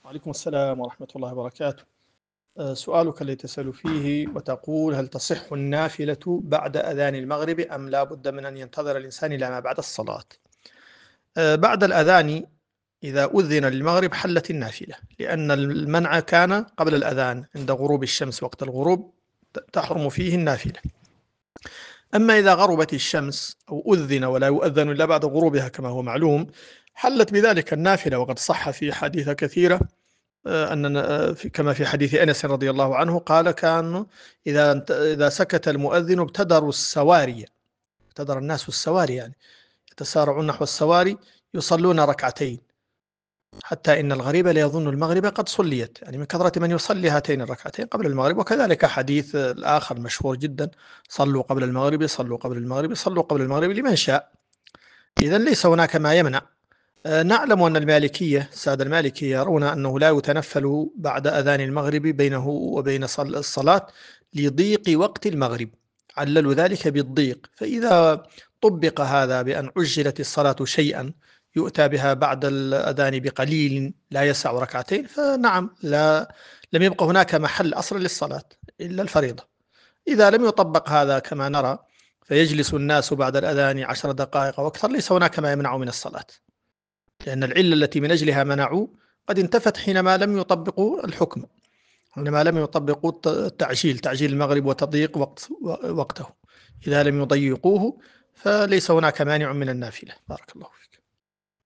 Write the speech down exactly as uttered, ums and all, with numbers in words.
وعليكم السلام ورحمة الله وبركاته. آه، سؤالك الذي تسأل فيه وتقول: هل تصح النافلة بعد أذان المغرب أم لا بد من أن ينتظر الإنسان إلى ما بعد الصلاة؟ آه، بعد الأذان إذا أذن للمغرب حلت النافلة، لأن المنع كان قبل الأذان عند غروب الشمس. وقت الغروب ت- تحرم فيه النافلة. أما إذا غربت الشمس أو أذن ولا يؤذن إلا بعد غروبها كما هو معلوم، حلت بذلك النافلة. وقد صح في حديث كثيرة آه، أن آه، في- كما في حديث أنس رضي الله عنه قال: كان إذا انت- إذا سكت المؤذن ابتدروا السواري، ابتدر الناس السواري، يعني يتسارعون نحو السواري يصلون ركعتين، حتى إن الغريب ليظن المغرب قد صليت، يعني من كثرة من يصلي هاتين الركعتين قبل المغرب. وكذلك حديث آه، الآخر مشهور جدا: صلوا قبل المغرب، صلوا قبل المغرب، صلوا قبل المغرب لمن شاء. إذا ليس هناك ما يمنع. آه، نعلم أن المالكية، السادة المالكية، يرون أنه لا يتنفل بعد أذان المغرب بينه وبين صل- الصلاة لضيق وقت المغرب. عللوا ذلك بالضيق. فإذا طبق هذا بأن عجلت الصلاة شيئا يؤتى بها بعد الأذان بقليل لا يسع ركعتين، فنعم، لا لم يبقى هناك محل أصلا للصلاة إلا الفريضة. إذا لم يطبق هذا كما نرى فيجلس الناس بعد الأذان عشر دقائق أو أكثر، ليس هناك ما يمنع من الصلاة، لأن العلة التي من أجلها منعوا قد انتفت حينما لم يطبقوا الحكم، حينما لم يطبقوا الت- التعجيل، تعجيل المغرب وتضييق وقت وقته. إذا لم يضيقوه فليس هناك مانع من النافلة. بارك الله فيك.